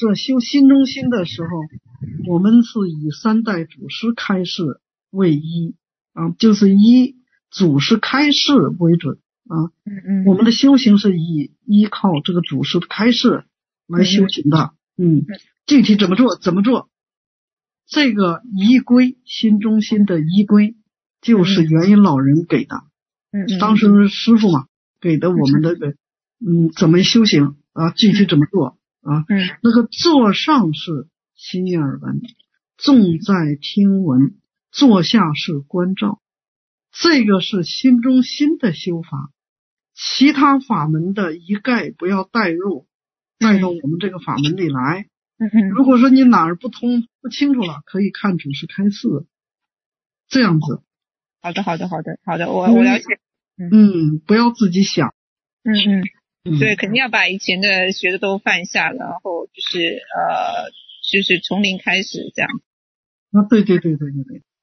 这修心中心的时候，我们是以三代祖师开示为依啊，就是以祖师开示为准啊。我们的修行是依靠这个祖师的开示来修行的。具体怎么做？这个依规，心中心的依规，就是元音老人给的。当时师父嘛给的我们这个怎么修行啊，具体怎么做啊？那个坐上是心念耳闻，重在听闻，坐下是观照，这个是心中心的修法。其他法门的一概不要带到我们这个法门里来。如果说你哪儿不通不清楚了，可以看祖师开示，这样子。 好的，我了解。 不要自己想。 对，肯定要把以前的学的都放下，然后就是从零开始这样。 对。